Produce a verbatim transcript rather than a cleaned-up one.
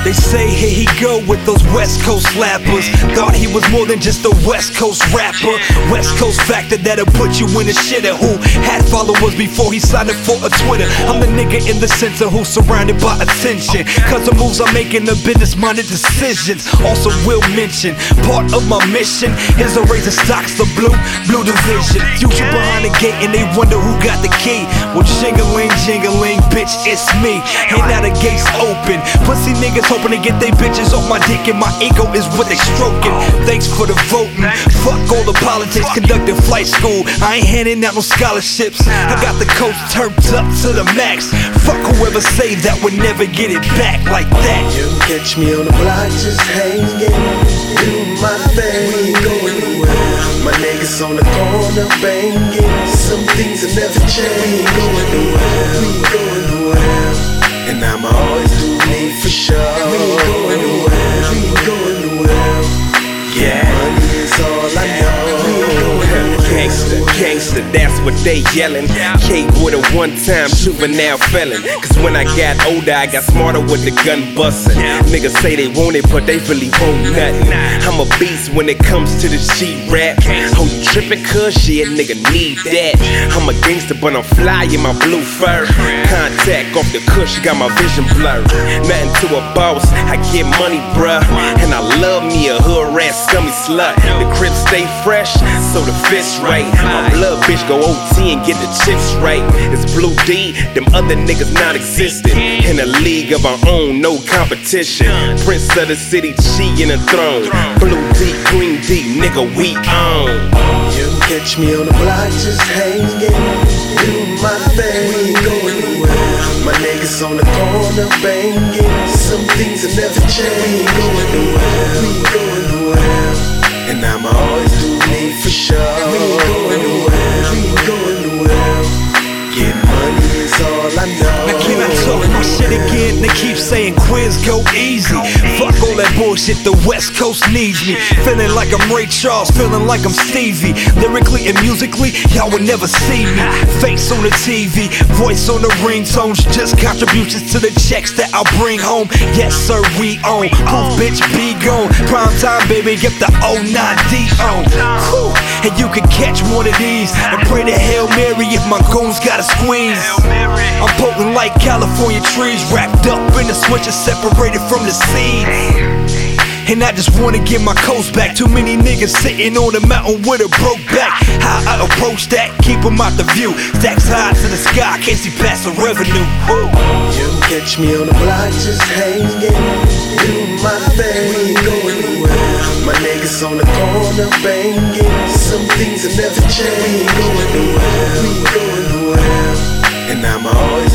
they say, here he go with those West Coast slappers. Thought he was more than just a West Coast rapper. West Coast factor that'll put you in the shitter. Who had followers before he signed up for a Twitter. I'm the nigga in the center who's surrounded by attention. Cause the moves I'm making are business-minded decisions. Also will mention, part of my mission is to raise the stocks of blue, blue division. Future behind the gate and they wonder who got the key. Well, jingling, jingling, bitch, it's me. And now the gate's open. Pussy niggas hoping to get they bitches off my dick, and my ego is what they stroking. Thanks for the voting. Fuck all the politics, conducted flight school. I ain't handing out no scholarships. I got the coach turned up to the max. Fuck whoever say that would never get it back like that. You can catch me on the block just hanging, doing my thing. We ain't going nowhere. My niggas on the corner banging. Some things will never change. We ain't going nowhere. We ain't going nowhere. And I'ma always do me for sure. We ain't going nowhere. We ain't going nowhere. Yeah, money is all I know. We ain't going nowhere. Gangsta, gangsta, that's what they yelling. K with a one-time juvenile felon. Cause when I got older, I got smarter with the gun bustin'. Niggas say they want it, but they really want nothing. I'm a beast when it comes to the G-rap. Oh, you trippin', cuz shit, nigga need that. I'm a gangster, but I'm fly in my blue fur. Contact off the cush, got my vision blurred. Nothing to a boss, I get money, bruh. And I love me a hood rat, scummy slut. The crib stay fresh, so the fit's right. My blood bitch go O T and get the chips right. It's Blue D, them other niggas non-existent. In a league of our own, no competition. Prince of the city, she in a throne. Blue D, green D, nigga, we own. You can catch me on the block just hanging, doing my thing. We ain't going nowhere. My niggas on the corner banging. Some things will never change. We ain't going nowhere. We ain't going nowhere. And I'ma always do me for sure. We ain't going nowhere. We ain't going nowhere. Getting money is all I know. Now can I talk my shit again? They keep saying quiz go easy. Fuck all that bullshit, the West Coast needs me. Feeling like I'm Ray Charles, feeling like I'm Stevie. Lyrically and musically, y'all would never see me. Face on the T V, voice on the ringtones. Just contributions to the checks that I bring home. Yes sir, we own. Proof bitch be gone. Prime time baby, get the oh nine D on. Whew. And you can catch one of these and pray to Hail Mary if my goons gotta squeeze. I'm potent like California trees, wrapped up in the switches, separated from the seeds. And I just wanna get my coast back. Too many niggas sitting on the mountain with a broke back. How I approach that, keep them out the view. Stacks high to the sky, can't see past the revenue. Woo. You can catch me on the block just hanging, doing my thing. We ain't going nowhere. My niggas on the corner banging. Some things will never change. We ain't going nowhere. We ain't going nowhere. And I'ma always